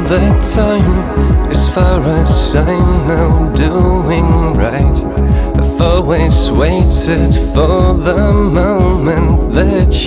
the time. As far as I know, doing right. I've always waited for the moment that